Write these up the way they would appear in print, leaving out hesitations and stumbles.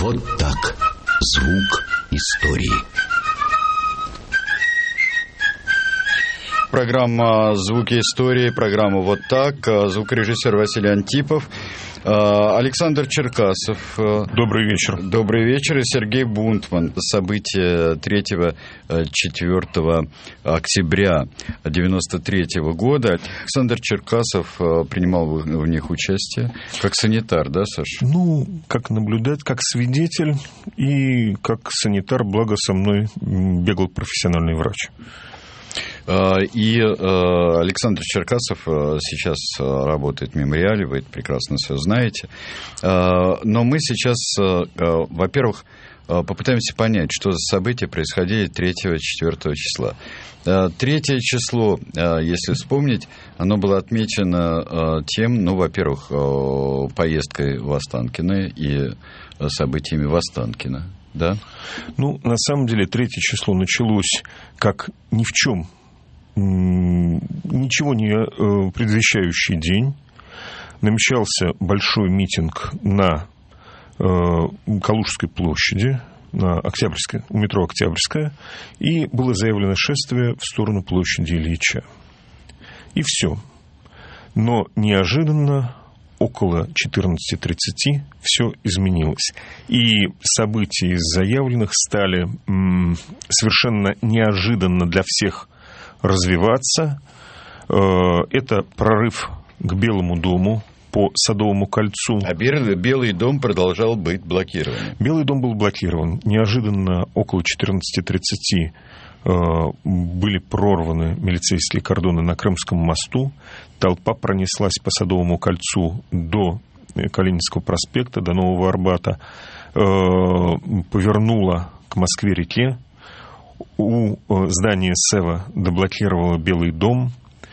Вот так. Звук истории. Программа «Звуки истории», программа «Вот так». Звукорежиссер Василий Антипов, Александр Черкасов. Добрый вечер. Добрый вечер. И Сергей Бунтман. События 3-4 октября 1993 года. Александр Черкасов принимал в них участие как санитар, да, Саша? Как наблюдатель, как свидетель и как санитар, благо со мной бегал профессиональный врач. И Александр Черкасов сейчас работает в мемориале, вы это прекрасно все знаете. Но мы сейчас, во-первых, попытаемся понять, что за события происходили 3-4 числа. 3 число, если вспомнить, оно было отмечено тем, во-первых, поездкой в Останкино и событиями в Останкино. Да? На самом деле, 3 число началось как ни в чем ничего не предвещающий день. Намечался большой митинг на Калужской площади, на Октябрьской, у метро Октябрьская, и было заявлено шествие в сторону площади Ильича. И все. Но неожиданно около 14:30 все изменилось. И события из заявленных стали совершенно неожиданно для всех развиваться. Это прорыв к Белому дому по Садовому кольцу. А Белый дом продолжал быть блокирован. Белый дом был блокирован. Неожиданно около 14:30 были прорваны милицейские кордоны на Крымском мосту. Толпа пронеслась по Садовому кольцу до Калининского проспекта, до Нового Арбата, повернула к Москве-реке. У здания СЭВа деблокировала Белый дом.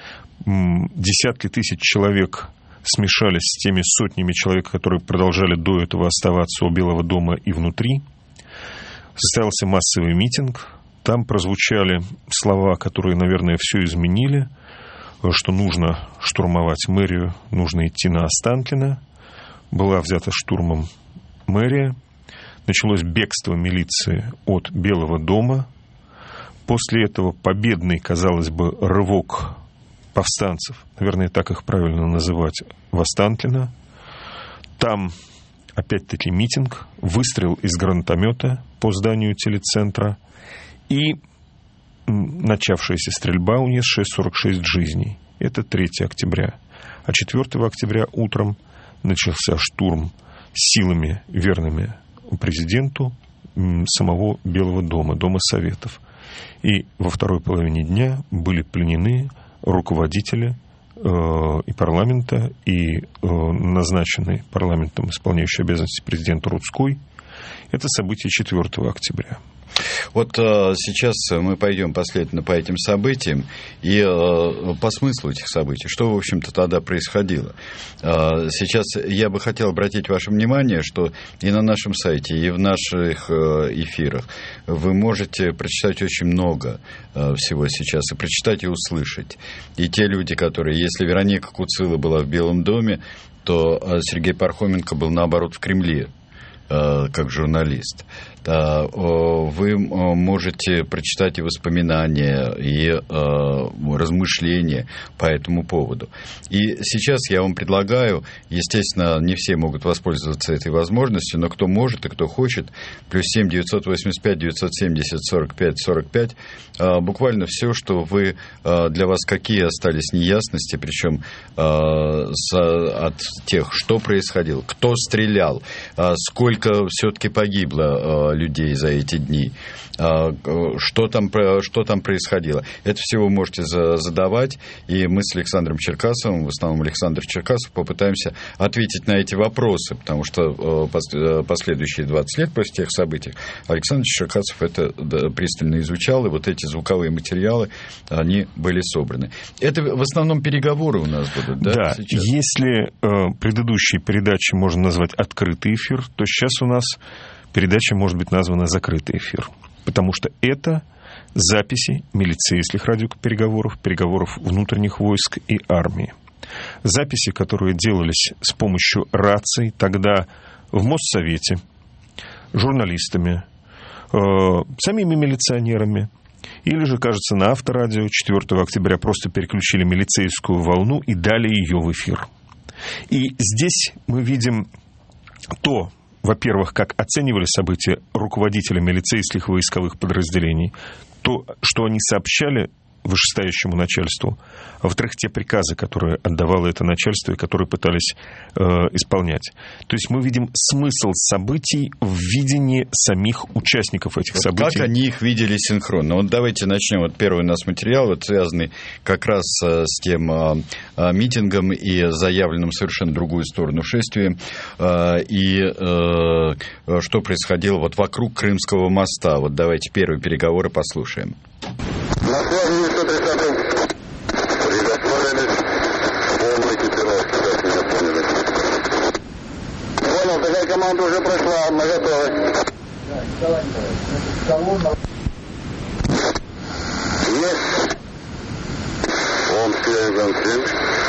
Десятки тысяч человек смешались с теми сотнями человек, которые продолжали до этого оставаться у Белого дома и внутри. Состоялся массовый митинг. Там прозвучали слова, которые, наверное, все изменили, что нужно штурмовать мэрию, нужно идти на Останкино. Была взята штурмом мэрия. Началось бегство милиции от Белого дома. После этого победный, казалось бы, рывок повстанцев, наверное, так их правильно называть, в Останкино. Там, опять-таки, митинг, выстрел из гранатомета по зданию телецентра и начавшаяся стрельба, унесшая 46 жизней. Это 3 октября. А 4 октября утром начался штурм силами, верными президенту, самого Белого дома, Дома Советов. И во второй половине дня были пленены руководители и парламента, и назначенный парламентом исполняющий обязанности президент Рудской. Это событие 4 октября. Вот сейчас мы пойдем последовательно по этим событиям и по смыслу этих событий, что, в общем-то, тогда происходило. Сейчас я бы хотел обратить ваше внимание, что и на нашем сайте, и в наших эфирах вы можете прочитать очень много всего сейчас, и прочитать, и услышать. И те люди, которые, если Вероника Куцило была в Белом доме, то Сергей Пархоменко был, наоборот, в Кремле, как журналист. Вы можете прочитать и воспоминания, и размышления по этому поводу. И сейчас я вам предлагаю, естественно, не все могут воспользоваться этой возможностью, но кто может и кто хочет, +7 985 970 45 45, буквально все, что вы, для вас какие остались неясности, причем от тех, что происходило, кто стрелял, сколько все-таки погибло людей за эти дни, что там происходило. Это все вы можете задавать, и мы с Александром Черкасовым, в основном Александр Черкасов, попытаемся ответить на эти вопросы, потому что последующие 20 лет после тех событий Александр Черкасов это пристально изучал, и вот эти звуковые материалы, они были собраны. Это в основном переговоры у нас будут, да? Да, сейчас? Если предыдущие передачи можно назвать открытый эфир, то сейчас у нас передача может быть названа закрытый эфир. Потому что это записи милицейских радиопереговоров, переговоров внутренних войск и армии. Записи, которые делались с помощью раций тогда в Моссовете, журналистами, самими милиционерами. Или же, кажется, на Авторадио 4 октября просто переключили милицейскую волну и дали ее в эфир. И здесь мы видим то, во-первых, как оценивали события руководители милицейских войсковых подразделений, то, что они сообщали вышестоящему начальству, а во-вторых, те приказы, которые отдавало это начальство и которые пытались исполнять. То есть мы видим смысл событий в видении самих участников этих событий. Как они их видели синхронно? Вот давайте начнем. Вот первый у нас материал, вот связанный как раз с тем митингом и заявленным в совершенно другую сторону шествием, и что происходило вот вокруг Крымского моста. Вот давайте первые переговоры послушаем. На связи 130-й. Приготовились. Полная экипировка, как меня поняли. Понял, такая команда уже прошла, мы готовы. Есть. Омск, я Иван-7.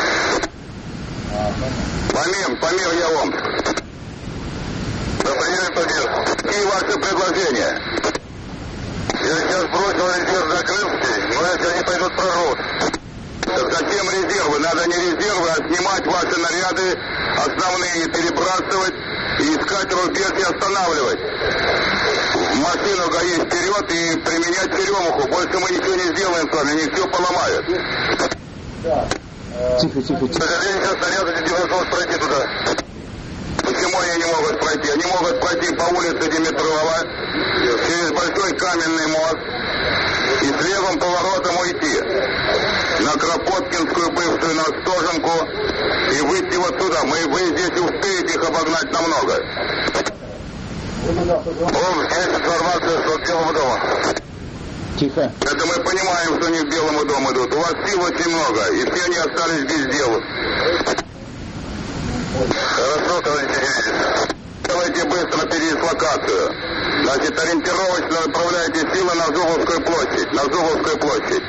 Помимо я Омск. Приняли победу. Какие ваши предложения? Я сейчас бросил резерв на Крымский, но если они пойдут прорвут. Так зачем резервы? Надо не резервы, а снимать ваши наряды основные, перебрасывать и искать рубеж и останавливать. В машину гоить вперед и применять черемуху. Больше мы ничего не сделаем с вами, они все поломают. Тихо. К сожалению, сейчас наряды не невозможно пройти туда. Почему они не могут пройти? Они могут пройти по улице Димитрова, через большой каменный мост и с левым поворотом уйти на Кропоткинскую бывшую, на Остоженку и выйти вот сюда. Вы здесь успеете их обогнать намного. Есть информация, что к Белому дому. Тихо. Это мы понимаем, что они к Белому дому идут. У вас сил очень много, и все они остались без дела. Хорошо, товарищи Юрьевич. Давайте быстро передислокацию. Значит, ориентировочно направляйте силы на Зубовскую площадь.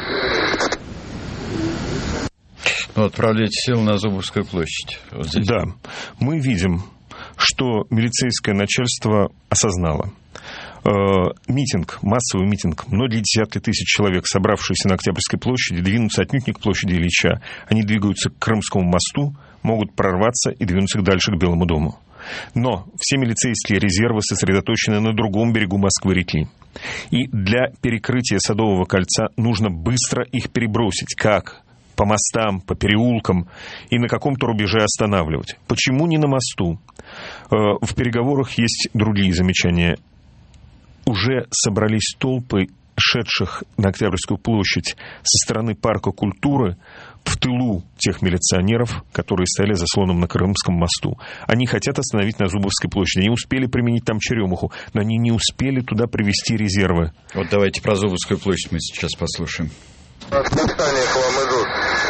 Ну, отправляйте силы на Зубовскую площадь. Вот здесь. Да, мы видим, что милицейское начальство осознало. Митинг, массовый митинг, многие десятки тысяч человек, собравшиеся на Октябрьской площади, двинутся отнюдь не к площади Ильича. Они двигаются к Крымскому мосту, могут прорваться и двинуться дальше к Белому дому. Но все милицейские резервы сосредоточены на другом берегу Москвы-реки. И для перекрытия Садового кольца нужно быстро их перебросить. Как? По мостам, по переулкам и на каком-то рубеже останавливать. Почему не на мосту? В переговорах есть другие замечания. Уже собрались толпы шедших на Октябрьскую площадь со стороны парка культуры в тылу тех милиционеров, которые стояли заслоном на Крымском мосту. Они хотят остановить на Зубовской площади. Они успели применить там черемуху, но они не успели туда привести резервы. Вот давайте про Зубовскую площадь мы сейчас послушаем. Восстание к вам идут.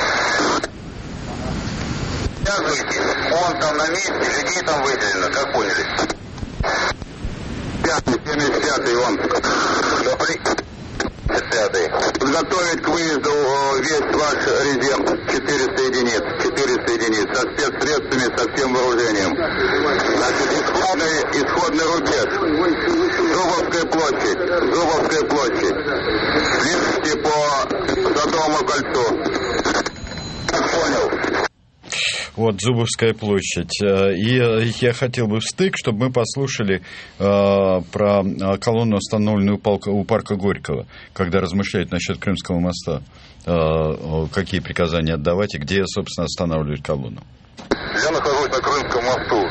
Он там на месте, людей там выделено, как поняли? 75-й он. 75-й. Подготовить к выезду весь ваш резерв. 400 единиц. Со спецсредствами, со всем вооружением. Значит, исходный рубеж. Зубовская площадь. Следуйте по Садовому кольцу. Понял. Вот Зубовская площадь. И я хотел бы в стык, чтобы мы послушали про колонну, установленную у парка Горького, когда размышляют насчет Крымского моста. Какие приказания отдавать и где, собственно, останавливать колонну. Я нахожусь на Крымском мосту.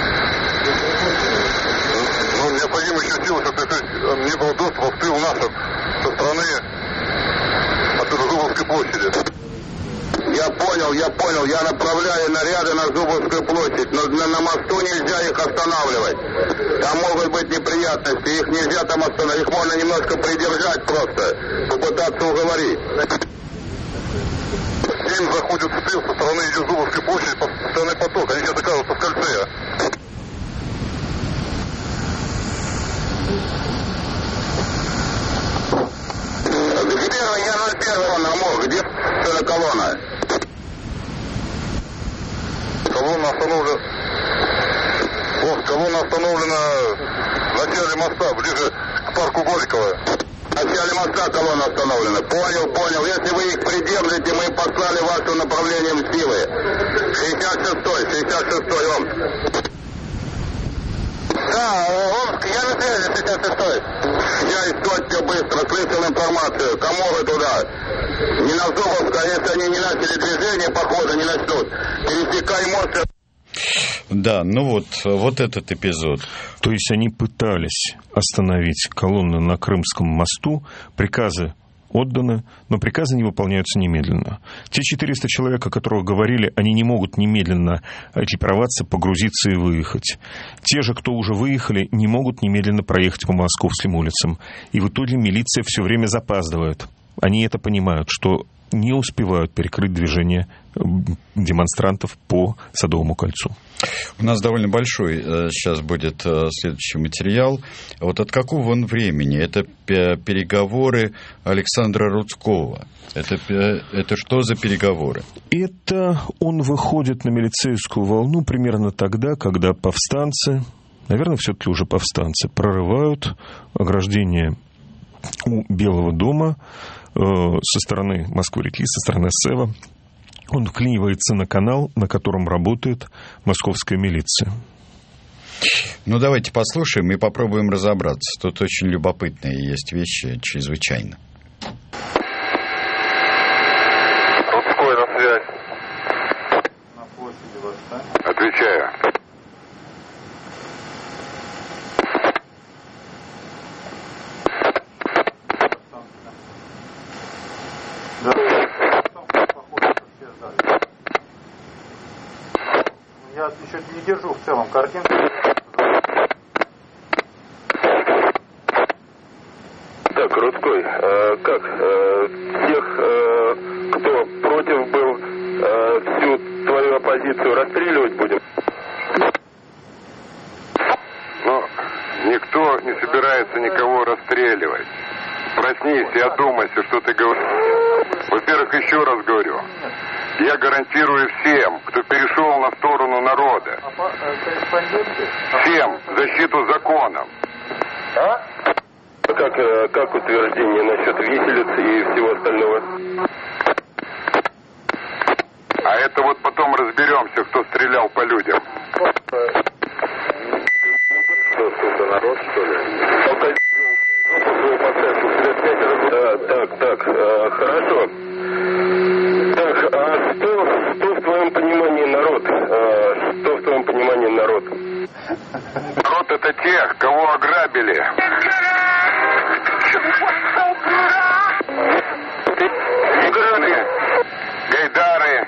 Необходимо еще силы, чтобы не было доступа в тыл нас со стороны от Зубовской площади. Я понял. Я направляю наряды на Зубовскую площадь, но на мосту нельзя их останавливать. Там могут быть неприятности, их нельзя там остановить. Их можно немножко придержать просто, попытаться уговорить. 7 заходят в тыл со стороны Зубовской площади, со стороны потока. Они сейчас оказываются в кольце. Я 01 намок. Где колонна? Колонна остановлена. Вот Колонна остановлена в начале моста, ближе к парку Горького. В начале моста колонна остановлена. Понял. Если вы их придержите, мы послали вас в направлением силы. 66-й, Омск. Да, Омск, я на связи, 66-й. Я из точки быстро слышал информацию. Кому вы туда? Не на Зубовск, а если они не начали движение, походу, не начнут. Пересекай мост. Да, ну вот этот эпизод. То есть они пытались остановить колонну на Крымском мосту, приказы отданы, но приказы не выполняются немедленно. Те 400 человек, о которых говорили, они не могут немедленно экипироваться, погрузиться и выехать. Те же, кто уже выехали, не могут немедленно проехать по московским улицам. И в итоге милиция все время запаздывает. Они это понимают, что не успевают перекрыть движение демонстрантов по Садовому кольцу. У нас довольно большой сейчас будет следующий материал. Вот от какого он времени? Это переговоры Александра Рудского. Это что за переговоры? Это он выходит на милицейскую волну примерно тогда, когда повстанцы, наверное, все-таки уже повстанцы, прорывают ограждение у Белого дома со стороны Москвы-реки, со стороны Сева. Он вклинивается на канал, на котором работает московская милиция. Ну, давайте послушаем и попробуем разобраться. Тут очень любопытные есть вещи, чрезвычайно. Рудской на связь. На площади Восстания. Отвечаю. Я еще не держу в целом картинку. Так, Рудской, как? Тех, кто против был, всю твою оппозицию расстреливать будем? Ну, никто не собирается никого расстреливать. Проснись и одумайся, что ты говоришь. Во-первых, еще раз говорю. Я гарантирую всем, кто перешел на сторону народа, всем защиту законом. Как утверждение насчет виселиц и всего остального? А это вот потом разберемся, кто стрелял по людям. Что, народ, что ли? Так, хорошо. Так, а что в твоем понимании народ? Что в твоем понимании народ? Народ — это тех, кого ограбили. Играны, гайдары.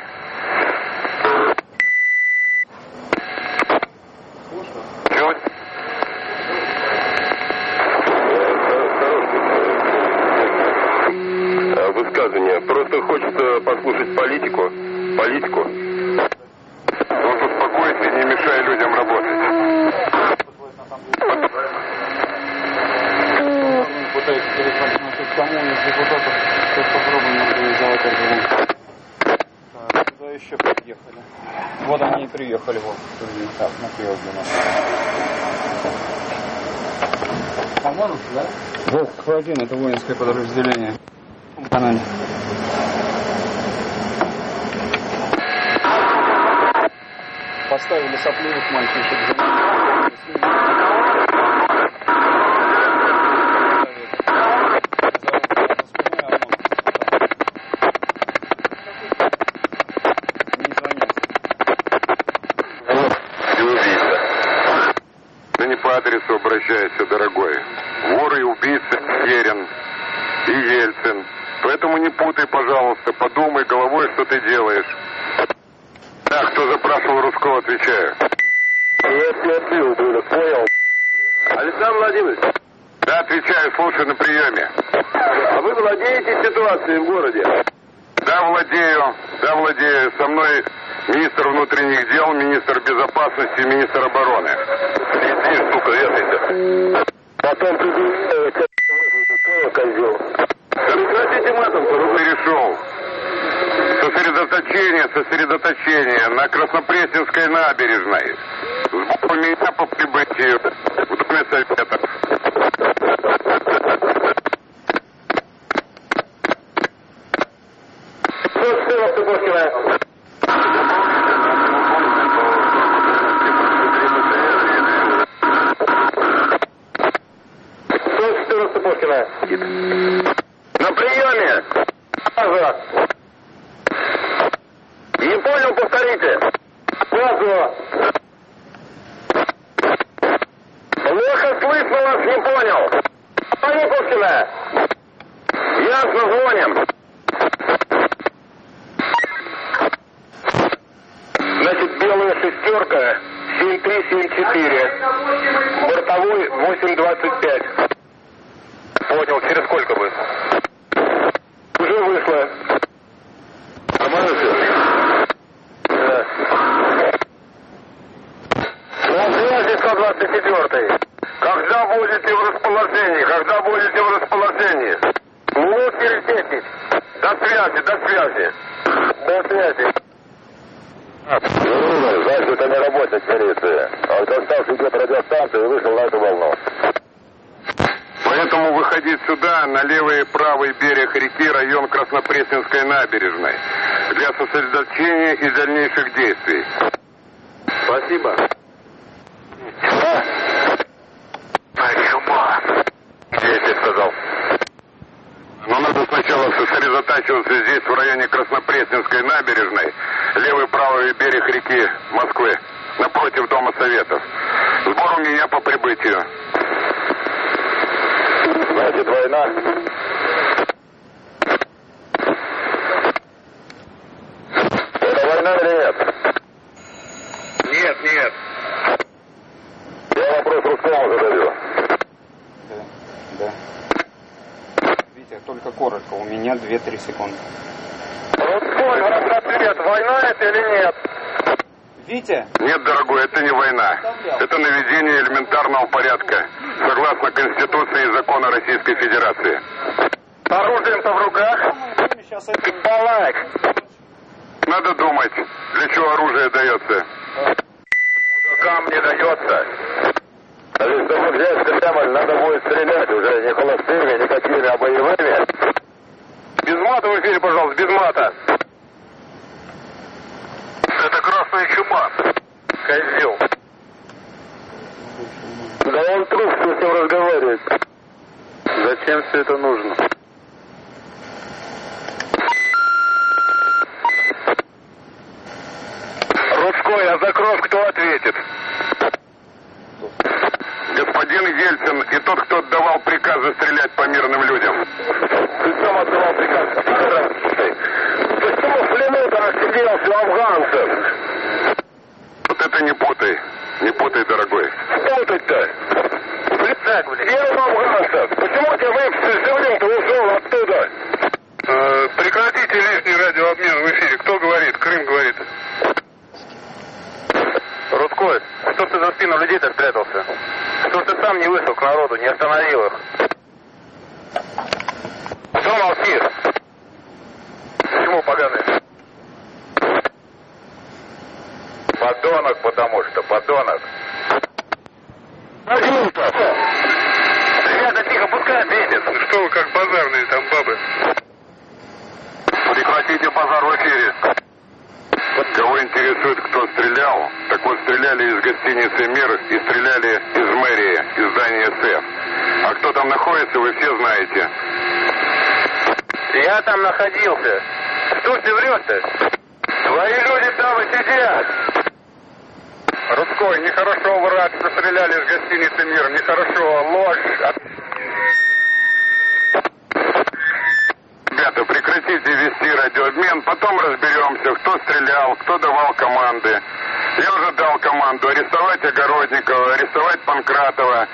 Высказывание. Просто хочется послушать политику. Вот успокойся и не мешай людям работать. Пытаюсь перезвонить насчет кому из депутатов. Сейчас попробуем организовать разговор. Сюда еще приехали. Вот они и приехали. Вот. Так, накрылось для нас. По-моему, да? Волк-1, это воинское подразделение. Канале. Поставили сопливых мальчишек. Ты убийца. Ты не по адресу обращаешься, дорогой. Вор и убийца Керен и Ельцин. Поэтому не путай, пожалуйста, подумай головой, что ты делаешь. Так, кто запрашивал Рудского, отвечаю. Нет, не отбил, понял. Александр Владимирович. Да, отвечаю, слушай на приеме. А вы владеете ситуацией в городе? Да, владею. Со мной министр внутренних дел, министр безопасности и министр обороны. Иди, сука, вешайся. Потом приду, козел. Да прекратите матом, перешел. Сосредоточение на Краснопресненской набережной. Сбор меня по прибытию в Доме Советов. На приеме. Ага. Не понял, повторите. Ага. Плохо слышно вас, не понял. Звони, Пушкина. Ясно, звоним. Значит, белая шестерка 7374. Бортовой 825. Понял, через сколько будет? Уже вышло. Нормально все? Да. На связи 124. Когда будете в расположении? Когда будете в расположении? Минут через 10. До связи, до связи. До связи. Значит, это не работник милиции. А доставка идет радиостанция и вышел на эту волну. Поэтому выходить сюда, на левый и правый берег реки, район Краснопресненской набережной, для сосредоточения и дальнейших действий. Спасибо. Чума. Где я тебе сказал? Но надо сначала сосредотачиваться здесь, в районе Краснопресненской набережной, левый и правый берег реки Москвы, напротив Дома Советов. Сбор у меня по прибытию. Значит, война. Это война или нет? Нет, нет. Я вопрос Русскому задаю. Да. Витя, только коротко. У меня 2-3 секунды. Русской, ответ, война это или нет? Витя? Нет, дорогой, это не война. Это наведение элементарного порядка, согласно Конституции и закону Российской Федерации. Оружием-то в руках? Ты балак. Надо думать, для чего оружие дается. Мужикам не дается. А ведь чтобы взять Кремль, надо будет стрелять уже не холостыми, никакими, а боевыми. Без мата в эфире, пожалуйста, без мата. Это красная чума. Козел. Да он труп, что с ним разговаривает. Зачем все это нужно? Русской, а за кровь кто ответит? Господин Ельцин и тот, кто отдавал приказы стрелять по мирным людям. Ты сам отдавал приказ. Почему в плену-то сидел у афганцев? Вот это не путай, дорогой. Путать-то? Где у афганцев? Почему тебя Севлин-то ушел оттуда? Прекратите лишний радиообмен в эфире. Кто говорит? Крым говорит. Русской, что ты за спину людей-то спрятался? Что ты сам не вышел к народу, не остановил их? Что молчишь? Почему поганый? Подонок, потому что подонок. Ребята, тихо, пускай ответит. Ну что вы как базарные там бабы? Прекратите базар в эфире. Кого интересует, кто стрелял? Так вот, стреляли из гостиницы «Мир» и стреляли из мэрии, из здания СЭФ. А кто там находится, вы все знаете. Я там находился. Что ты врешь-то? Твои люди там и сидят. Русской, нехорошо врать, что стреляли из гостиницы «Мир». Нехорошо, ложь. Ребята, прекратите вести радиообмен, потом разберемся, кто стрелял, кто давал команды. Я уже дал команду арестовать Огородникова, арестовать Панкратова.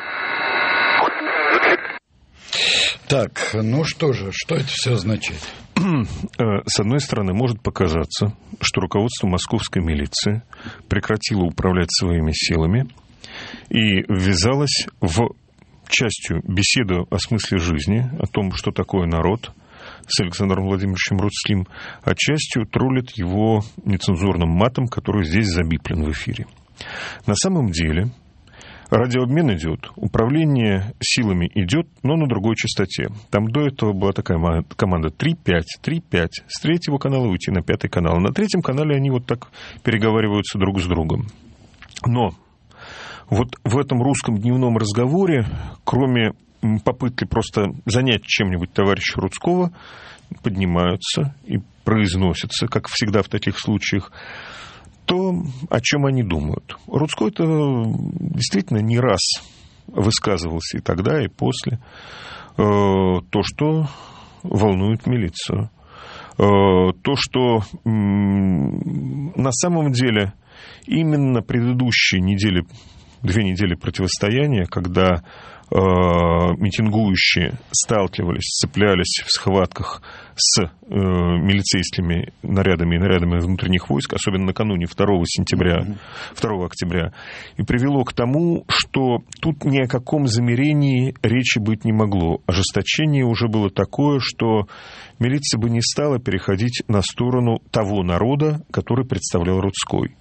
Так, ну что же, что это все означает? С одной стороны, может показаться, что руководство московской милиции прекратило управлять своими силами и ввязалось в частью беседу о смысле жизни, о том, что такое народ, с Александром Владимировичем Рудским, а частью троллит его нецензурным матом, который здесь забиплен в эфире. На самом деле радиообмен идет, управление силами идет, но на другой частоте. Там до этого была такая команда 3-5, 3-5. С 3-го канала уйти на 5-й канал. На 3-м канале они вот так переговариваются друг с другом. Но вот в этом русском дневном разговоре, кроме попытки просто занять чем-нибудь товарища Рудского, поднимаются и произносятся, как всегда в таких случаях, то, о чем они думают. Рудской-то действительно не раз высказывался и тогда, и после. То, что волнует милицию. То, что на самом деле именно предыдущие недели, 2 недели противостояния, когда митингующие сталкивались, сцеплялись в схватках с милицейскими нарядами и нарядами внутренних войск, особенно накануне 2 октября, и привело к тому, что тут ни о каком замирении речи быть не могло. Ожесточение уже было такое, что милиция бы не стала переходить на сторону того народа, который представлял Рудской.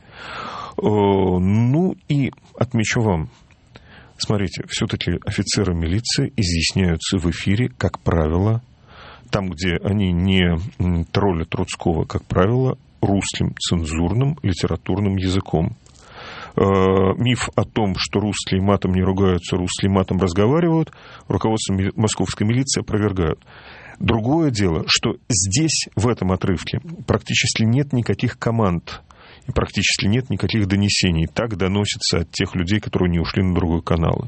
Ну и отмечу вам, смотрите, все-таки офицеры милиции изъясняются в эфире, как правило, там, где они не троллят Рудского, как правило, русским цензурным литературным языком. Миф о том, что русские матом не ругаются, русские матом разговаривают, руководство московской милиции опровергают. Другое дело, что здесь, в этом отрывке, практически нет никаких команд, и практически нет никаких донесений. Так доносится от тех людей, которые не ушли на другой канал.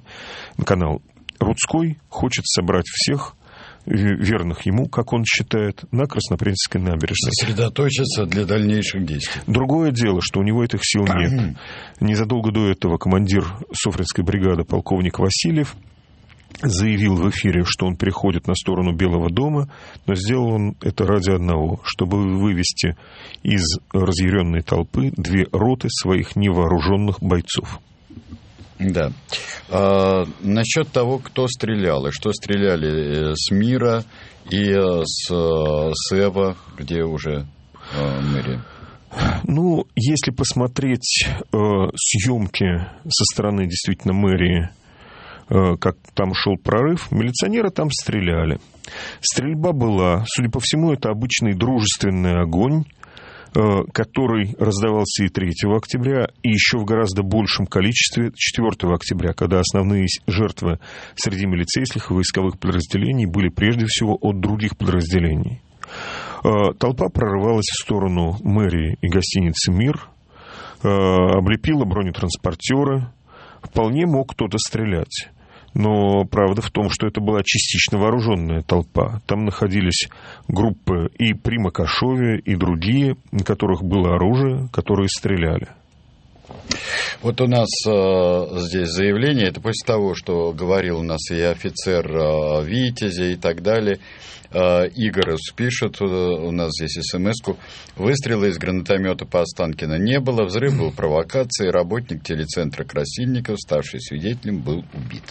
Рудской хочет собрать всех верных ему, как он считает, на Краснопресненской набережной. Сосредоточиться для дальнейших действий. Другое дело, что у него этих сил нет. Незадолго до этого командир Софринской бригады полковник Васильев заявил в эфире, что он переходит на сторону Белого дома, но сделал он это ради одного, чтобы вывести из разъяренной толпы 2 роты своих невооруженных бойцов. Да. Насчет того, кто стрелял, и что стреляли с Мира и с Сева, где уже мэрия. Ну, если посмотреть съемки со стороны действительно мэрии, как там шел прорыв, милиционеры там стреляли. Стрельба была, судя по всему, это обычный дружественный огонь, который раздавался и 3 октября, и еще в гораздо большем количестве 4 октября, когда основные жертвы среди милицейских и войсковых подразделений были прежде всего от других подразделений. Толпа прорывалась в сторону мэрии и гостиницы «Мир», облепила бронетранспортеры. Вполне мог кто-то стрелять. Но правда в том, что это была частично вооруженная толпа. Там находились группы и при Макашове, и другие, на которых было оружие, которые стреляли. Вот у нас здесь заявление, это после того, что говорил у нас и офицер Витязя и так далее. Игорь пишет, у нас здесь смс-ку: выстрела из гранатомета по Останкино не было, взрыв был провокацией, работник телецентра Красильников, ставший свидетелем, был убит.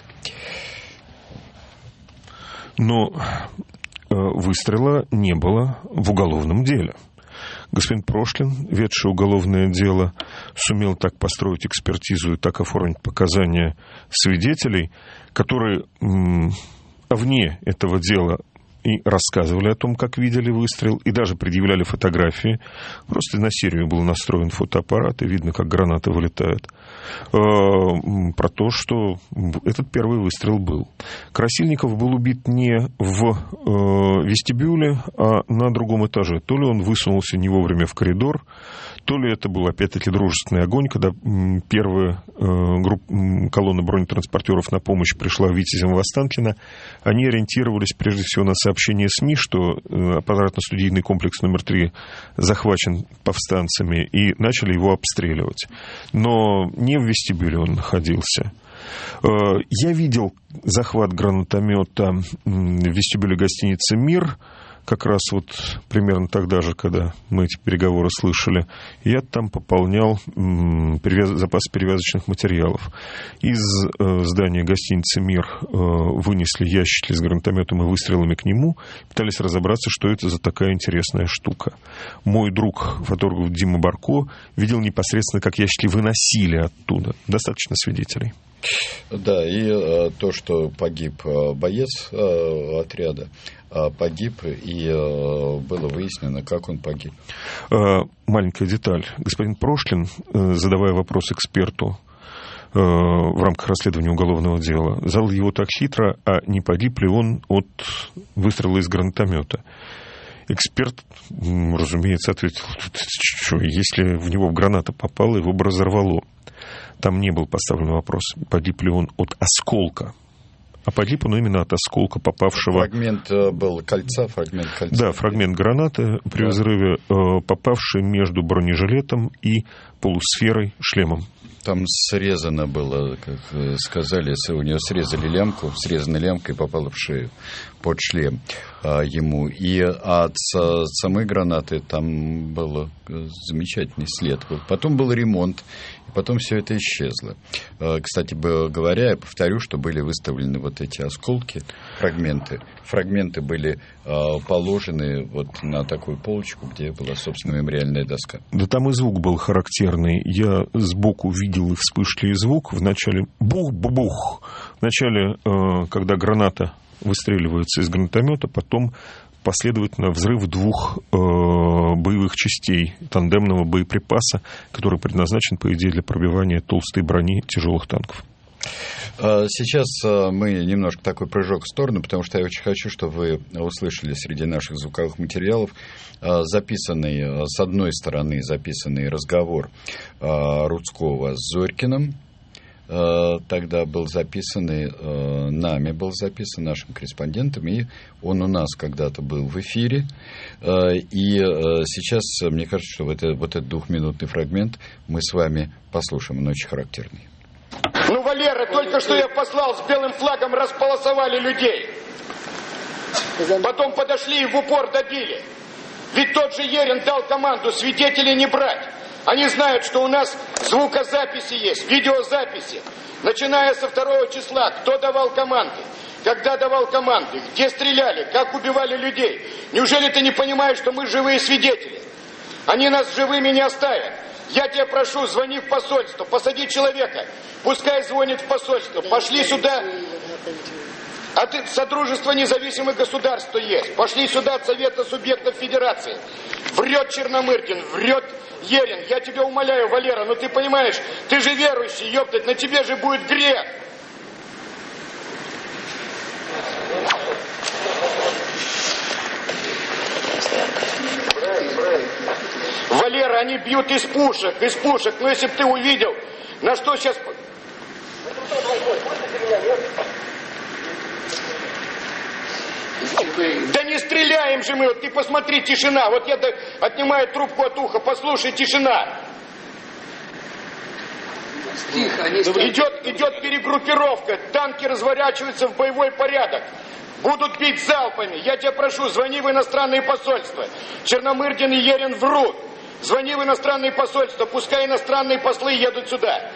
Но выстрела не было в уголовном деле. Господин Прошлин, ведший уголовное дело, сумел так построить экспертизу и так оформить показания свидетелей, которые вне этого дела и рассказывали о том, как видели выстрел, и даже предъявляли фотографии. Просто на серию был настроен фотоаппарат, и видно, как граната вылетает. Про то, что этот первый выстрел был. Красильников был убит не в вестибюле, а на другом этаже. То ли он высунулся не вовремя в коридор, то ли это был опять-таки дружественный огонь, когда первая колонна бронетранспортеров на помощь пришла Витязем в Останкино. Они ориентировались прежде всего на сообщение СМИ, что аппаратно-студийный комплекс номер 3 захвачен повстанцами, и начали его обстреливать. Но не в вестибюле он находился. Я видел захват гранатомета в вестибюле гостиницы «Мир». как раз вот примерно тогда же, когда мы эти переговоры слышали, я там пополнял запас перевязочных материалов. Из здания гостиницы «Мир» вынесли ящики с гранатометом и выстрелами к нему, пытались разобраться, что это за такая интересная штука. Мой друг, фотограф Дима Барко, видел непосредственно, как ящики выносили оттуда. Достаточно свидетелей. Да, и то, что погиб боец отряда, погиб, и было выяснено, как он погиб. Маленькая деталь. Господин Прошлин, задавая вопрос эксперту в рамках расследования уголовного дела, задал его так хитро, а не погиб ли он от выстрела из гранатомета. Эксперт, разумеется, ответил, что если в него граната попала, его бы разорвало. Там не был поставлен вопрос, погиб ли он от осколка. А погиб он именно от осколка, попавшего... Фрагмент был кольца, фрагмент кольца. Да, фрагмент гранаты при взрыве, попавший между бронежилетом и полусферой шлемом. Там срезано было, как сказали, у него срезали лямку, срезанной лямкой попала в шею, под шлем ему. И от самой гранаты там был замечательный след. Потом был ремонт, и потом все это исчезло. Кстати говоря, я повторю, что были выставлены вот эти осколки, фрагменты. Фрагменты были положены вот на такую полочку, где была, собственно, мемориальная доска. Да там и звук был характерный. Я сбоку видел и вспышки, и звук. Вначале бух-бух. Вначале, когда граната выстреливается из гранатомета, потом последовательно взрыв двух боевых частей тандемного боеприпаса, который предназначен, по идее, для пробивания толстой брони тяжелых танков. Сейчас мы немножко такой прыжок в сторону, потому что я очень хочу, чтобы вы услышали среди наших звуковых материалов записанный, с одной стороны, записанный разговор Рудского с Зорькиным. Тогда был записан, нами был записан, нашим корреспондентом, и он у нас когда-то был в эфире. И сейчас, мне кажется, что вот этот двухминутный фрагмент мы с вами послушаем, он очень характерный. Ну, Валера, только что я послал с белым флагом, располосовали людей. Потом подошли и в упор добили. Ведь тот же Ерин дал команду свидетелей не брать. Они знают, что у нас звукозаписи есть, видеозаписи. Начиная со 2 числа, кто давал команды, когда давал команды, где стреляли, как убивали людей. Неужели ты не понимаешь, что мы живые свидетели? Они нас живыми не оставят. Я тебя прошу, звони в посольство, посади человека, пускай звонит в посольство, пошли сюда. А ты, Содружество независимых государств есть. Пошли сюда от Совета субъектов Федерации. Врет Черномырдин, врет Ерин. Я тебя умоляю, Валера, ну ты понимаешь, ты же верующий, ёптать, на тебе же будет грех. Валера, они бьют из пушек. Ну если бы ты увидел, на что сейчас... Да не стреляем же мы, вот ты посмотри, тишина. Вот я отнимаю трубку от уха, послушай, тишина. Тихо, идет перегруппировка, танки разворачиваются в боевой порядок. Будут бить залпами. Я тебя прошу, звони в иностранные посольства. Черномырдин и Ерин врут. Звони в иностранные посольства, пускай иностранные послы едут сюда.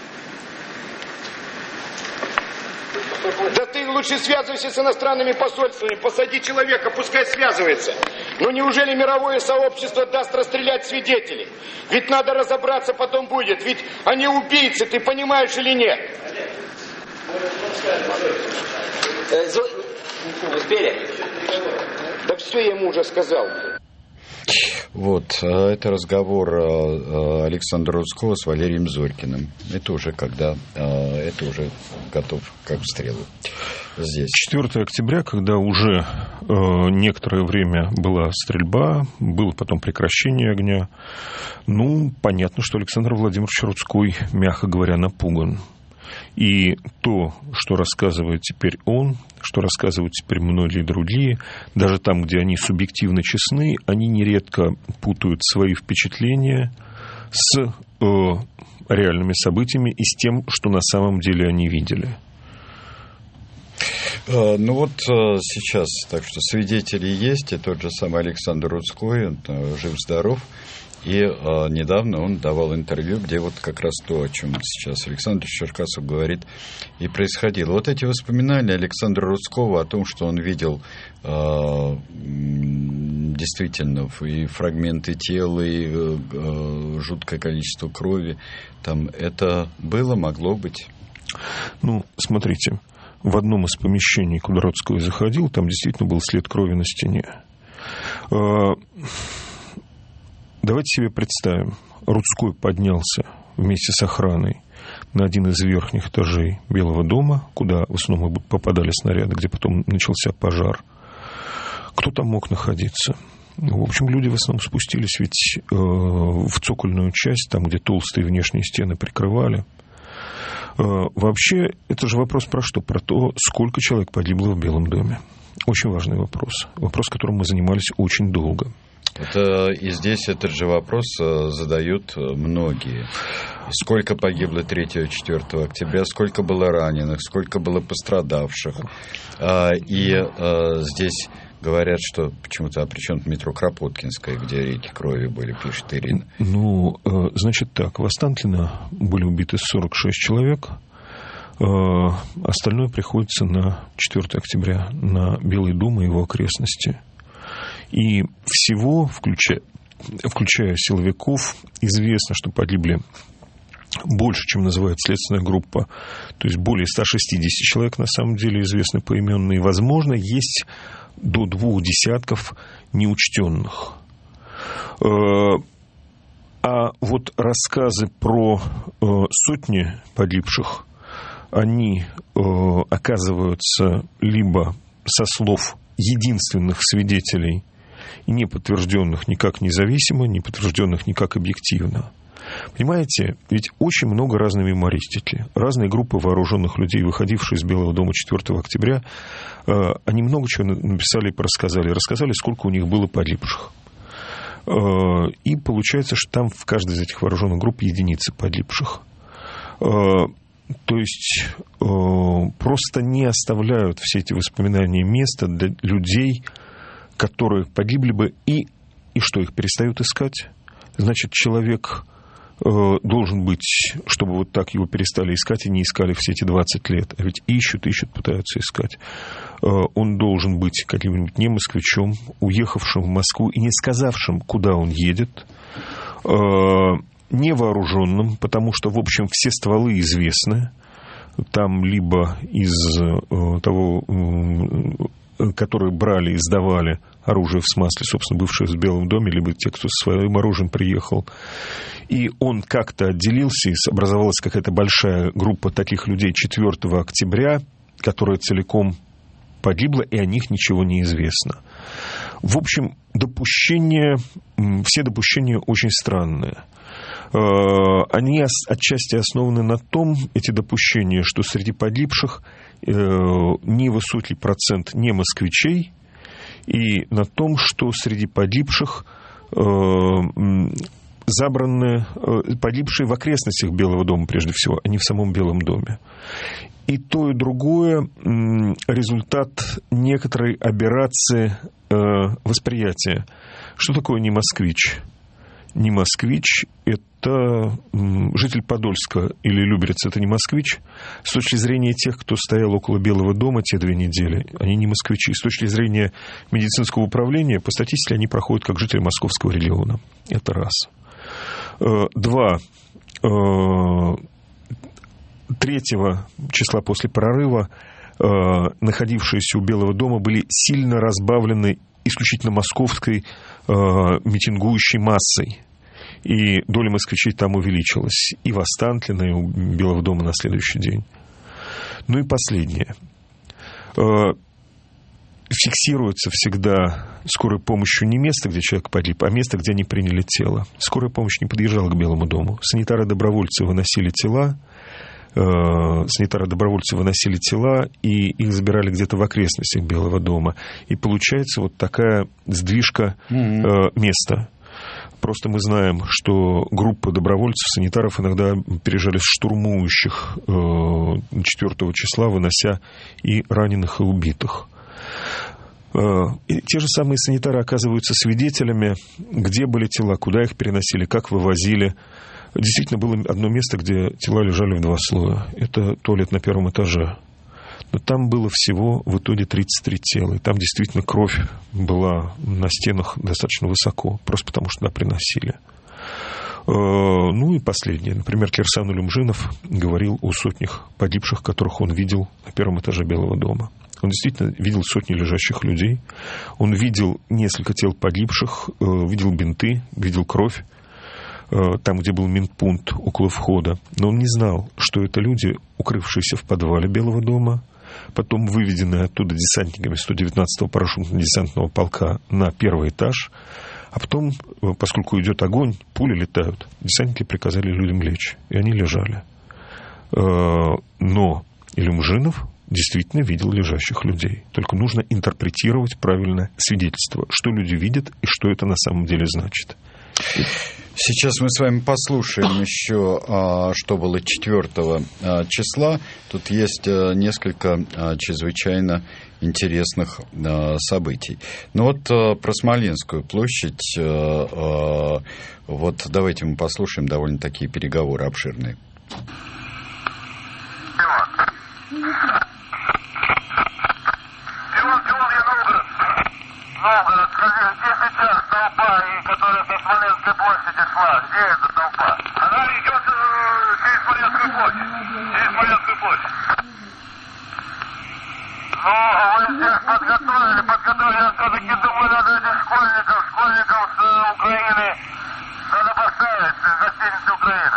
Да ты лучше связывайся с иностранными посольствами, посади человека, пускай связывается. Но неужели мировое сообщество даст расстрелять свидетелей? Ведь надо разобраться, потом будет. Ведь они убийцы, ты понимаешь или нет? Успели? Да все я ему уже сказал. Вот, это разговор Александра Рудского с Валерием Зорькиным. Это уже когда, это уже готов как к стрелу здесь. 4 октября, когда уже некоторое время была стрельба, было потом прекращение огня, ну, понятно, что Александр Владимирович Рудской, мягко говоря, напуган. И то, что рассказывает теперь он, что рассказывают теперь многие другие, даже там, где они субъективно честны, они нередко путают свои впечатления с реальными событиями и с тем, что на самом деле они видели. Ну вот сейчас, так что свидетели есть, и тот же самый Александр Рудской, он жив-здоров, и недавно он давал интервью, где вот как раз то, о чем сейчас Александр Черкасов говорит, и происходило. Вот эти воспоминания Александра Рудского о том, что он видел действительно и фрагменты тела, и жуткое количество крови, там это было, могло быть? Ну, смотрите, в одном из помещений, куда Рудской заходил, там действительно был след крови на стене. Давайте себе представим, Рудской поднялся вместе с охраной на один из верхних этажей Белого дома, куда в основном попадали снаряды, где потом начался пожар. Кто там мог находиться? В общем, люди в основном спустились ведь в цокольную часть, там, где толстые внешние стены прикрывали. Вообще, это же вопрос про что? Про то, сколько человек погибло в Белом доме. Очень важный вопрос. Вопрос, которым мы занимались очень долго. И здесь этот же вопрос задают многие. Сколько погибло 3-4 октября, сколько было раненых, сколько было пострадавших. И здесь говорят, что почему-то причем метро Кропоткинское, где реки крови были, пишет Ирина. Ну, значит так, в Останкино были убиты 46 человек, остальное приходится на 4 октября, на Белый дом и его окрестности. И всего, включая силовиков, известно, что погибли больше, чем называет следственная группа. То есть более 160 человек на самом деле известны поименно. И, возможно, есть до 2 десятков неучтенных. А вот рассказы про сотни погибших, они оказываются либо со слов единственных свидетелей, не подтвержденных никак независимо, не подтвержденных никак объективно. Понимаете, ведь очень много разной мемористики. Разные группы вооруженных людей, выходившие из Белого дома 4 октября, они много чего написали и порассказали. Рассказали, сколько у них было погибших. И получается, что там в каждой из этих вооруженных групп единицы погибших. То есть просто не оставляют все эти воспоминания места для людей, которые погибли бы, и что, их перестают искать? Значит, человек должен быть, чтобы вот так его перестали искать и не искали все эти 20 лет. А ведь ищут, пытаются искать. Он должен быть каким-нибудь не москвичом, уехавшим в Москву и не сказавшим, куда он едет, невооруженным, потому что, в общем, все стволы известны. Там либо из того, которые брали и сдавали оружие в смысле, собственно, бывшие в Белом доме, либо те, кто со своим оружием приехал. И он как-то отделился, и образовалась какая-то большая группа таких людей 4 октября, которая целиком погибла, и о них ничего не известно. В общем, все допущения очень странные. Они отчасти основаны на том, эти допущения, что среди погибших невысокий процент не москвичей, и на том, что среди погибших погибшие в окрестностях Белого дома, прежде всего, а не в самом Белом доме. И то, и другое результат некоторой аберрации восприятия. Что такое не москвич? Не москвич – это житель Подольска или Люберец – это не москвич. С точки зрения тех, кто стоял около Белого дома те 2 недели, они не москвичи. С точки зрения медицинского управления, по статистике, они проходят как жители московского региона. Это раз. 2. 3 числа после прорыва находившиеся у Белого дома были сильно разбавлены исключительно московской митингующей массой. И доля москвичей там увеличилась. И в Останкино, и у Белого дома на следующий день. Ну и последнее. Фиксируется всегда скорой помощью не место, где человек погиб, а место, где они приняли тело. Скорая помощь не подъезжала к Белому дому. Санитары-добровольцы выносили тела, и их забирали где-то в окрестностях Белого дома. И получается вот такая сдвижка места. Просто мы знаем, что группы добровольцев, санитаров иногда пережали штурмующих 4 числа, вынося и раненых, и убитых. И те же самые санитары оказываются свидетелями, где были тела, куда их переносили, как вывозили. Действительно, было одно место, где тела лежали в 2 слоя. Это туалет на 1 этаже. Но там было всего в итоге 33 тела. И там действительно кровь была на стенах достаточно высоко, просто потому что туда приносили. Ну и последнее. Например, Кирсан Улюмжинов говорил о сотнях погибших, которых он видел на 1 этаже Белого дома. Он действительно видел сотни лежащих людей. Он видел несколько тел погибших, видел бинты, видел кровь там, где был медпункт около входа. Но он не знал, что это люди, укрывшиеся в подвале Белого дома, потом выведенные оттуда десантниками 119-го парашютно-десантного полка на 1 этаж, а потом, поскольку идет огонь, пули летают, десантники приказали людям лечь, и они лежали. Но Илюмжинов действительно видел лежащих людей. Только нужно интерпретировать правильно свидетельство, что люди видят и что это на самом деле значит. Сейчас мы с вами послушаем еще, что было 4 числа. Тут есть несколько чрезвычайно интересных событий. Ну вот про Смоленскую площадь, вот давайте мы послушаем довольно такие переговоры обширные. Новгород, скажи, где сейчас толпа, которая со Смоленской площади шла? Где эта толпа? Она идет через Смоленскую площадь. Через Смоленскую площадь. Ну, вы всех подготовили. Я все-таки думаю, надо этих школьников с Украины надо поставить в гостинице Украины.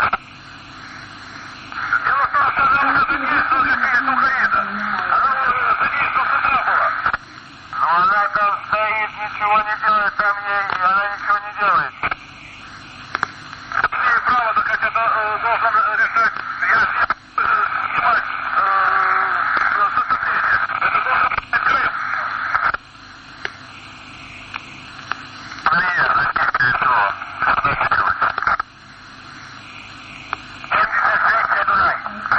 Дело в том, что она уже задействована из Украины. Она задействована с утра была. Но она там стоит, ничего не делает, там она ничего не делает. Имею право, так как это должен решать, я снимать состояние. Это должен быть Крым. Приезд, зачем что? Что делать? Это Дунай.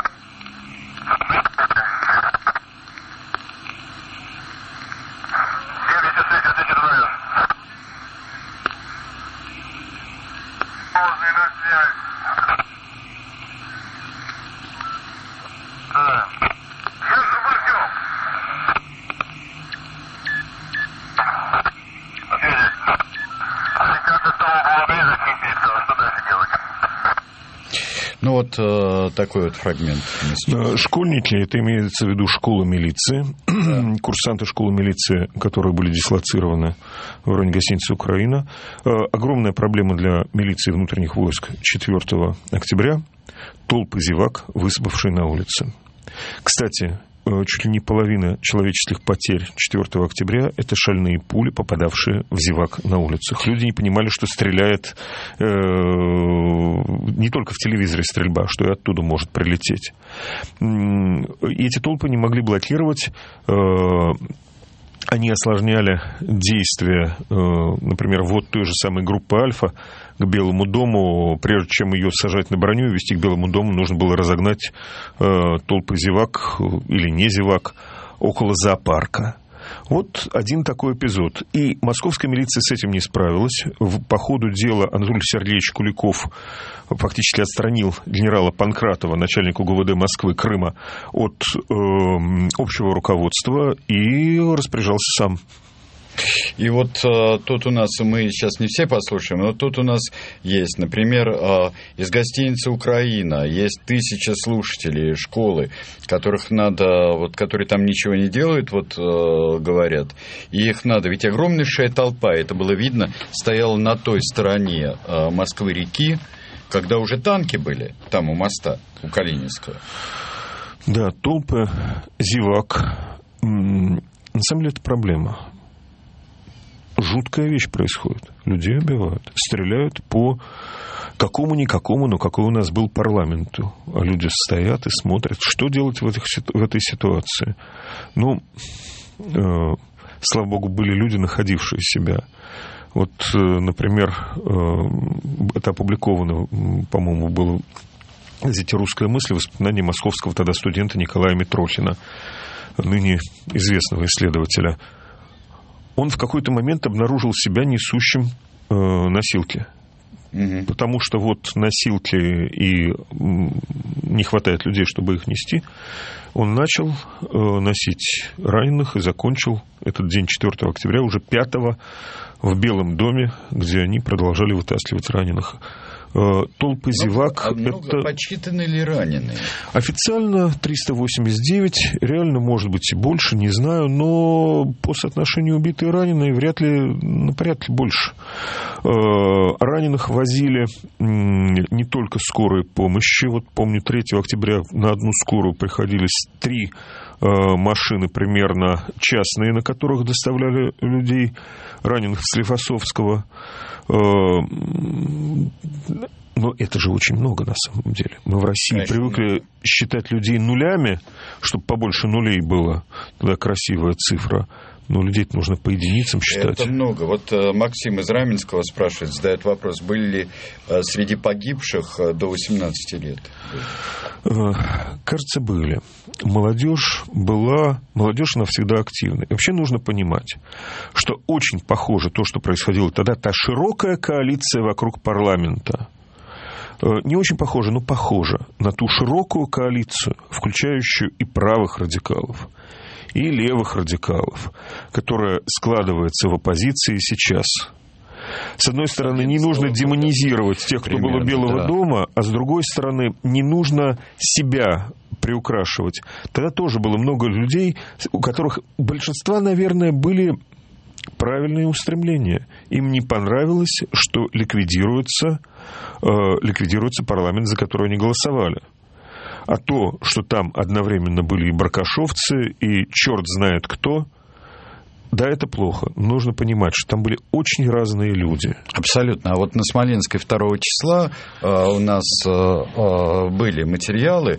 Ну вот такой вот фрагмент. Школьники, это имеется в виду школа милиции, курсанты школы милиции, которые были дислоцированы в районе гостиницы «Украина». Огромная проблема для милиции внутренних войск 4 октября. Толпы зевак, высыпавшие на улице. Кстати, чуть ли не половина человеческих потерь 4 октября – это шальные пули, попадавшие в зевак на улицах. Люди не понимали, что стреляет не только в телевизоре стрельба, что и оттуда может прилететь. И эти толпы не могли блокировать. Они осложняли действия, например, вот той же самой группы «Альфа» к Белому дому. Прежде чем ее сажать на броню и везти к Белому дому, нужно было разогнать толпы зевак или не зевак около зоопарка. Вот один такой эпизод. И московская милиция с этим не справилась. По ходу дела Анатолий Сергеевич Куликов фактически отстранил генерала Панкратова, начальника ГУВД Москвы, Крыма, от общего руководства и распоряжался сам. И вот тут у нас, мы сейчас не все послушаем, но тут у нас есть, например, из гостиницы «Украина» есть 1000 слушателей школы, которых надо, вот, которые там ничего не делают, вот говорят, и их надо, ведь огромнейшая толпа, это было видно, стояла на той стороне Москвы-реки, когда уже танки были там у моста, у Калининского. Да, толпы зевак, на самом деле это проблема. Жуткая вещь происходит. Людей убивают. Стреляют по какому-никакому, но какой у нас был парламенту. А люди стоят и смотрят, что делать в этой ситуации. Ну, слава богу, были люди, находившие себя Вот, например, это опубликовано, по-моему, было в газете «Русская мысль», воспоминания московского тогда студента Николая Митрохина, ныне известного исследователя. Он в какой-то момент обнаружил себя несущим носилки. Потому что вот носилки и не хватает людей, чтобы их нести. Он начал носить раненых и закончил этот день 4 октября, уже 5-го, в Белом доме, где они продолжали вытаскивать раненых. Толпы зевак. Много почитаны ли раненые? Официально 389, реально, может быть, и больше, не знаю, но по соотношению убитые и раненые вряд ли, на порядке больше. Раненых возили не только скорой помощи. Вот помню, 3 октября на одну скорую приходились 3 машины примерно частные, на которых доставляли людей, раненых с Склифосовского. Но это же очень много на самом деле. Мы в России, конечно, привыкли считать людей нулями, чтобы побольше нулей было. Тогда красивая цифра. Но людей нужно по единицам считать. Это много. Вот Максим из Раменского спрашивает, задает вопрос, были ли среди погибших до 18 лет? Кажется, были. Молодежь была... Молодежь, она всегда активна. И вообще нужно понимать, что очень похоже то, что происходило тогда, та широкая коалиция вокруг парламента. Не очень похоже, но похоже на ту широкую коалицию, включающую и правых радикалов, и левых радикалов, которая складывается в оппозиции сейчас. С одной стороны, не нужно демонизировать тех, кто был у Белого дома, а с другой стороны, не нужно себя приукрашивать. Тогда тоже было много людей, у которых у большинства, наверное, были правильные устремления. Им не понравилось, что ликвидируется парламент, за который они голосовали. А то, что там одновременно были и баркашовцы, и черт знает кто, да, это плохо. Нужно понимать, что там были очень разные люди. Абсолютно. А вот на Смоленской 2 числа у нас были материалы,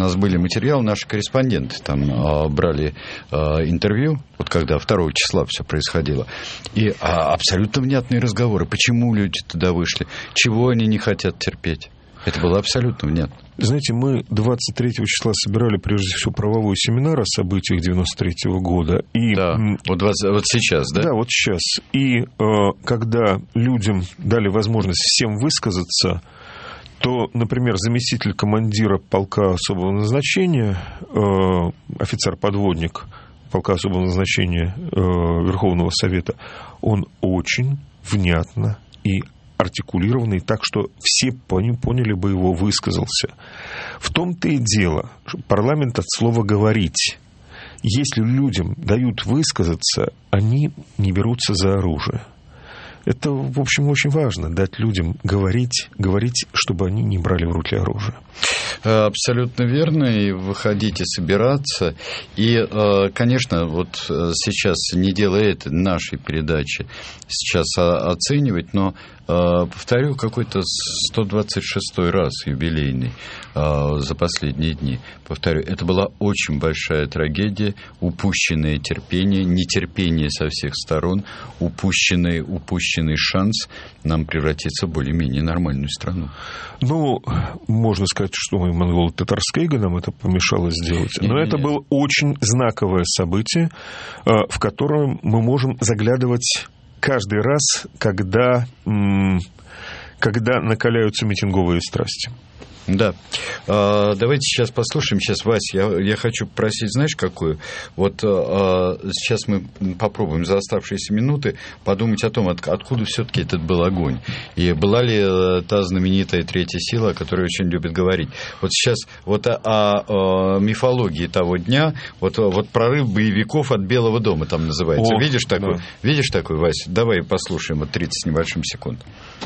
наши корреспонденты там брали интервью, вот когда 2 числа все происходило, и абсолютно внятные разговоры, почему люди туда вышли, чего они не хотят терпеть. Это было абсолютно внятно. Знаете, мы 23 числа собирали, прежде всего, правовой семинар о событиях 93-го года. И, да, вот сейчас, да? Да, вот сейчас. И когда людям дали возможность всем высказаться, то, например, заместитель командира полка особого назначения, офицер-подводник полка особого назначения Верховного Совета, он очень внятно и артикулированный, так что все поняли бы его, высказался. В том-то и дело, парламент от слова «говорить». Если людям дают высказаться, они не берутся за оружие. Это, в общем, очень важно, дать людям говорить, чтобы они не брали в руки оружие. Абсолютно верно, и выходить и собираться. И, конечно, вот сейчас, не делая это нашей передачи, сейчас оценивать, но, повторю, какой-то 126-й раз юбилейный за последние дни. Повторю, это была очень большая трагедия, упущенное терпение, нетерпение со всех сторон, упущенный шанс нам превратиться в более-менее нормальную страну. Ну, можно сказать, что мы монголо-татарская ига нам это помешало сделать. Но это было очень знаковое событие, в которое мы можем заглядывать каждый раз, когда накаляются митинговые страсти. Да. Давайте сейчас послушаем. Сейчас, Вась, я хочу просить, знаешь, какую? Вот сейчас мы попробуем за оставшиеся минуты подумать о том, откуда все-таки этот был огонь. И была ли та знаменитая третья сила, о которой очень любят говорить. Вот сейчас вот о мифологии того дня, вот прорыв боевиков от Белого дома там называется. Видишь такой? Да. Видишь такой, Вась? Давай послушаем 30 с небольшим секунд.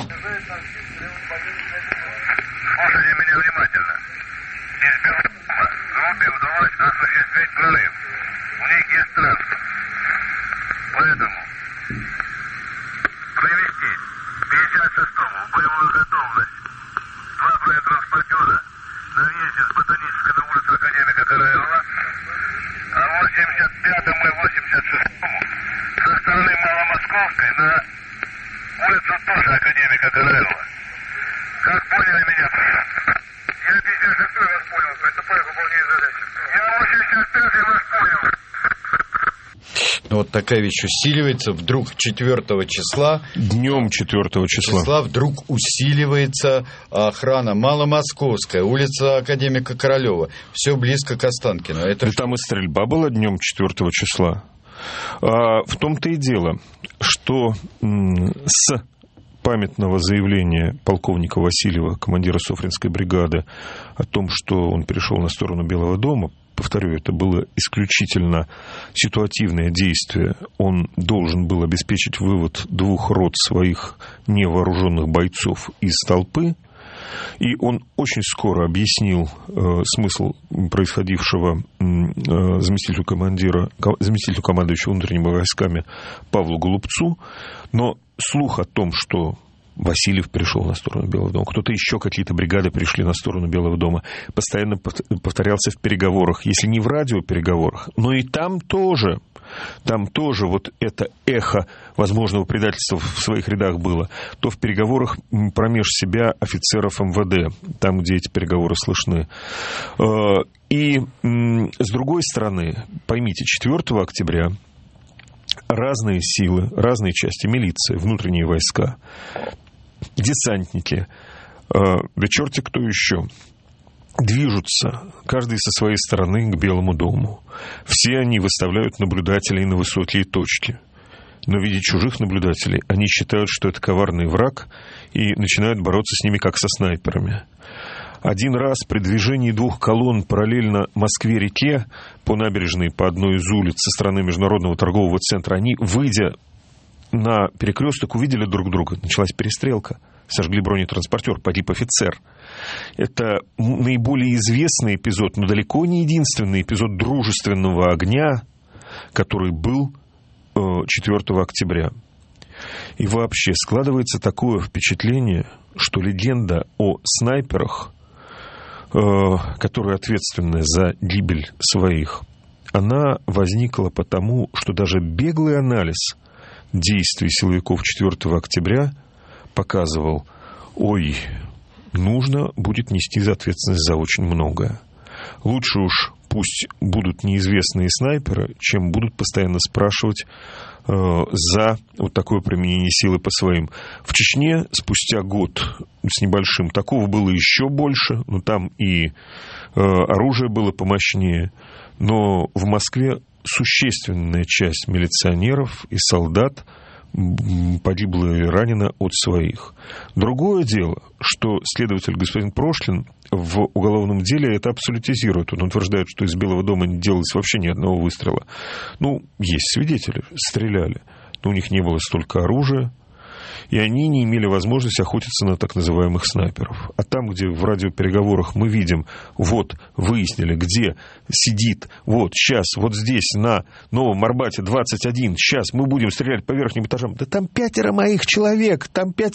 Слушайте меня внимательно. Из Белого дома группе удалось осуществить прорыв. У них есть транспорт. Поэтому привести 56-му в боевую готовность 2 бронетранспортера на въезде с Ботанической на улицу Академика Караева, а 85-му и 86-му со стороны Маломосковской на ГДР. Как поняли меня? Я 56-й вас понял, приступаю к выполнению задачи. Я 85-й вас понял. Но вот такая вещь усиливается вдруг 4 числа. Днем 4 числа Вдруг усиливается охрана Маломосковская, улица Академика Королева. Все близко к Останкино. Это там и стрельба была днем 4 числа. В том-то и дело, что с памятного заявления полковника Васильева, командира Софринской бригады, о том, что он перешел на сторону Белого дома, повторю, это было исключительно ситуативное действие. Он должен был обеспечить вывод 2 рот своих невооруженных бойцов из толпы. И он очень скоро объяснил смысл происходившего заместителю командующего внутренними войсками Павлу Голубцу. Но слух о том, что Васильев перешел на сторону Белого дома, кто-то еще, какие-то бригады пришли на сторону Белого дома, постоянно повторялся в переговорах, если не в радиопереговорах, но и там тоже вот это эхо возможного предательства в своих рядах было, то в переговорах промеж себя офицеров МВД, там, где эти переговоры слышны. И с другой стороны, поймите, 4 октября разные силы, разные части, милиция, внутренние войска, десантники, да черти кто еще, движутся, каждый со своей стороны, к Белому дому. Все они выставляют наблюдателей на высокие точки. Но, видя чужих наблюдателей, они считают, что это коварный враг, и начинают бороться с ними, как со снайперами. Один раз при движении 2 колонн параллельно Москве-реке по набережной по одной из улиц со стороны Международного торгового центра, они, выйдя на перекресток, увидели друг друга. Началась перестрелка. Сожгли бронетранспортер, погиб офицер. Это наиболее известный эпизод, но далеко не единственный эпизод дружественного огня, который был 4 октября. И вообще складывается такое впечатление, что легенда о снайперах, которые ответственны за гибель своих, она возникла потому, что даже беглый анализ действий силовиков 4 октября показывал, нужно будет нести ответственность за очень многое. Лучше уж пусть будут неизвестные снайперы, чем будут постоянно спрашивать за вот такое применение силы по своим. В Чечне спустя год с небольшим такого было еще больше, но там и оружие было помощнее. Но в Москве существенная часть милиционеров и солдат погибла и ранена от своих. Другое дело, что следователь господин Прошлин в уголовном деле это абсолютизирует. Он утверждает, что из Белого дома не делалось вообще ни одного выстрела. Есть свидетели, стреляли, но у них не было столько оружия, и они не имели возможности охотиться на так называемых снайперов. А там, где в радиопереговорах мы видим, выяснили, где сидит, сейчас, здесь, на Новом Арбате 21, сейчас мы будем стрелять по верхним этажам. Да там 5 моих человек,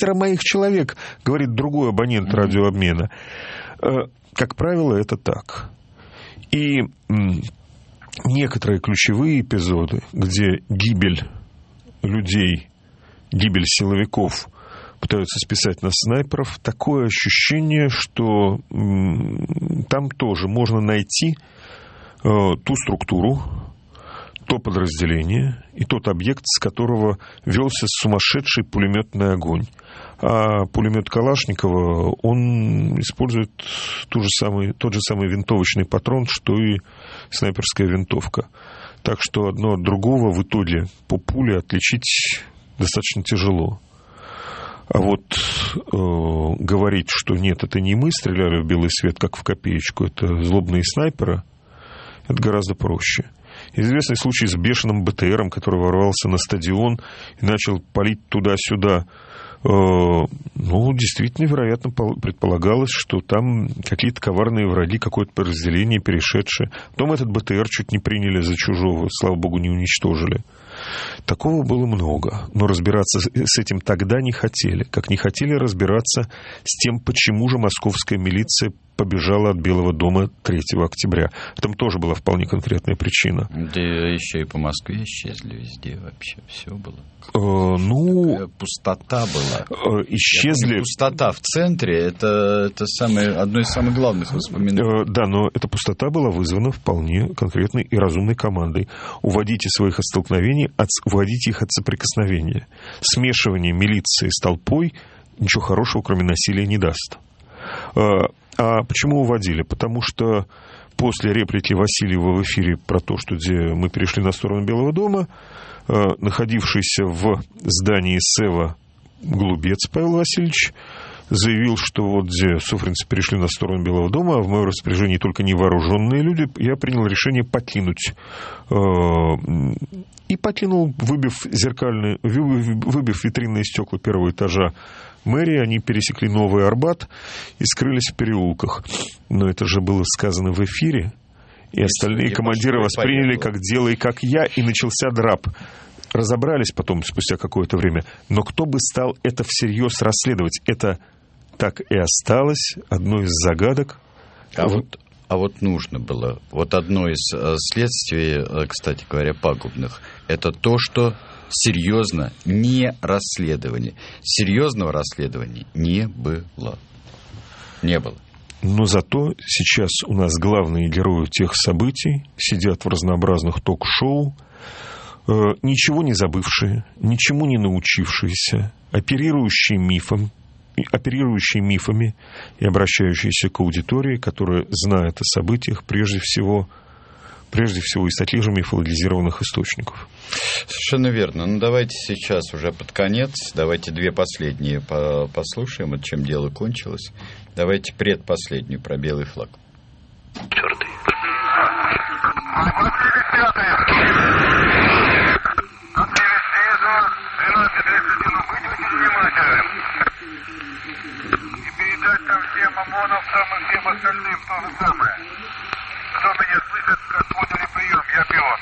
говорит другой абонент радиообмена. Как правило, это так. И некоторые ключевые эпизоды, где гибель людей, гибель силовиков пытаются списать на снайперов, такое ощущение, что там тоже можно найти ту структуру, то подразделение и тот объект, с которого велся сумасшедший пулеметный огонь. А пулемет Калашникова, он использует тот же самый винтовочный патрон, что и снайперская винтовка. Так что одно от другого в итоге по пуле отличить достаточно тяжело. А говорить, что нет, это не мы стреляли в белый свет, как в копеечку, это злобные снайперы, это гораздо проще. Известный случай с бешеным БТРом, который ворвался на стадион и начал палить туда-сюда. Действительно, вероятно, предполагалось, что там какие-то коварные враги, какое-то подразделение перешедшее. Потом этот БТР чуть не приняли за чужого, слава богу, не уничтожили. Такого было много, но разбираться с этим тогда не хотели, как не хотели разбираться с тем, почему же московская милиция побежала от Белого дома 3 октября. Там тоже была вполне конкретная причина. Да еще и по Москве исчезли везде вообще. Все было. Пустота была. Исчезли... Пустота в центре — это одно из самых главных воспоминаний. Да, но эта пустота была вызвана вполне конкретной и разумной командой. Уводите своих от столкновений, уводите их от соприкосновения. Смешивание милиции с толпой ничего хорошего, кроме насилия, не даст. А почему уводили? Потому что после реплики Васильева в эфире про то, что мы перешли на сторону Белого дома, находившийся в здании СЭВа Голубец Павел Васильевич заявил, что вот где суфринцы перешли на сторону Белого дома, а в моем распоряжении только невооруженные люди, я принял решение покинуть. И покинул, выбив витринные стекла первого этажа мэрии, они пересекли Новый Арбат и скрылись в переулках. Но это же было сказано в эфире, и остальные командиры восприняли как «делай как я», и начался драп. Разобрались потом, спустя какое-то время, но кто бы стал это всерьез расследовать? Это так и осталось одной из загадок. А вот нужно было. Вот одно из следствий, кстати говоря, пагубных, это то, что серьезно не расследование. Серьезного расследования не было. Не было. Но зато сейчас у нас главные герои тех событий сидят в разнообразных ток-шоу, ничего не забывшие, ничему не научившиеся, оперирующие мифами и обращающиеся к аудитории, которая знает о событиях прежде всего из таких же мифологизированных источников. Совершенно верно. Ну, давайте сейчас уже под конец, давайте 2 последние послушаем, от чем дело кончилось. Давайте предпоследнюю про белый флаг. Черт. Всем ОМОНовцам и всем остальным то же самое. Кто меня слышит, как поняли прием, я пилот.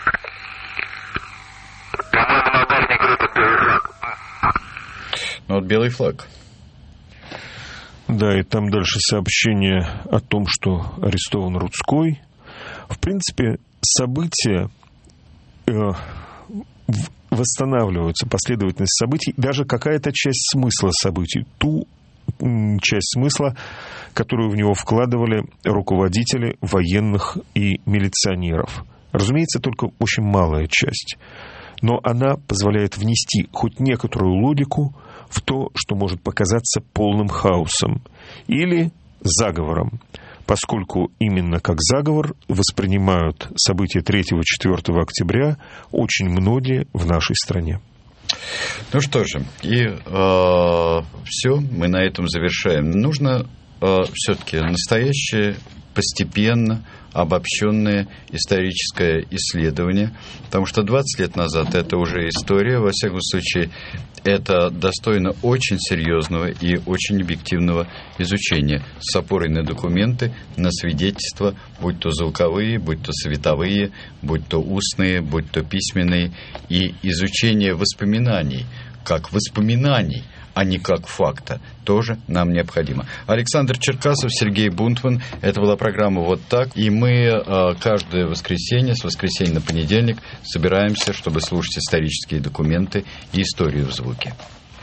Команда напарник группы «Белый флаг». Ну вот белый флаг. Да, и там дальше сообщение о том, что арестован Рудской. В принципе, события восстанавливаются, последовательность событий, даже какая-то часть смысла событий, ту часть смысла, которую в него вкладывали руководители военных и милиционеров. Разумеется, только очень малая часть. Но она позволяет внести хоть некоторую логику в то, что может показаться полным хаосом или заговором, поскольку именно как заговор воспринимают события 3-4 октября очень многие в нашей стране. Ну что же, и все, мы на этом завершаем. Нужно все-таки настоящее, постепенно обобщенное историческое исследование, потому что 20 лет назад это уже история, во всяком случае, это достойно очень серьезного и очень объективного изучения с опорой на документы, на свидетельства, будь то звуковые, будь то световые, будь то устные, будь то письменные, и изучение воспоминаний, как воспоминаний, а не как факта, тоже нам необходимо. Александр Черкасов, Сергей Бунтман. Это была программа «Вот так». И мы каждое воскресенье, с воскресенья на понедельник, собираемся, чтобы слушать исторические документы и историю в звуке.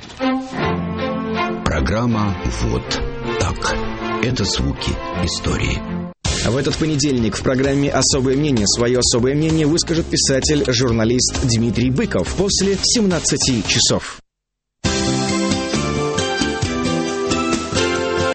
Программа «Вот так». Это звуки истории. В этот понедельник в программе «Особое мнение» свое особое мнение выскажет писатель-журналист Дмитрий Быков после 17 часов.